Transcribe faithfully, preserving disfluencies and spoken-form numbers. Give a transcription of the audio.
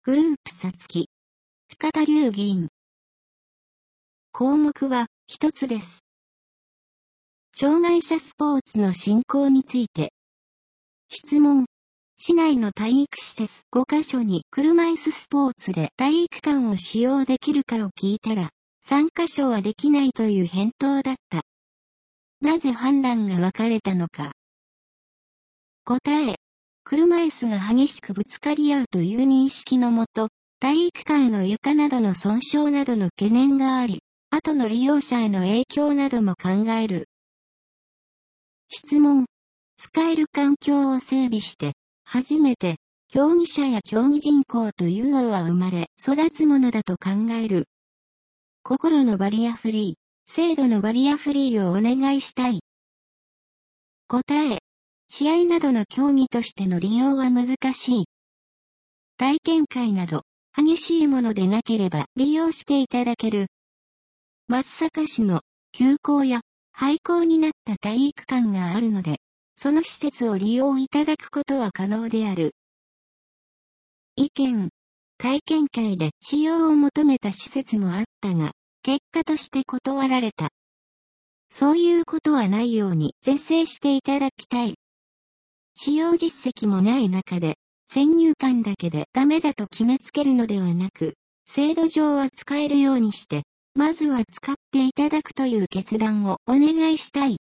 グループさつき。深田龍議員。項目は一つです。障害者スポーツの振興について。質問。市内の体育施設ごカ所に車椅子スポーツで体育館を使用できるかを聞いたら、さんカ所はできないという返答だった。なぜ判断が分かれたのか。答え。車椅子が激しくぶつかり合うという認識のもと、体育館の床などの損傷などの懸念があり、後の利用者への影響なども考える。質問。使える環境を整備して、初めて、競技者や競技人口というのは生まれ、育つものだと考える。心のバリアフリー、制度のバリアフリーをお願いしたい。答え。試合などの競技としての利用は難しい。体験会など、激しいものでなければ利用していただける。松阪市の休校や廃校になった体育館があるので、その施設を利用いただくことは可能である。意見。体験会で使用を求めた施設もあったが、結果として断られた。そういうことはないように是正していただきたい。使用実績もない中で、先入観だけでダメだと決めつけるのではなく、制度上は使えるようにして、まずは使っていただくという決断をお願いしたい。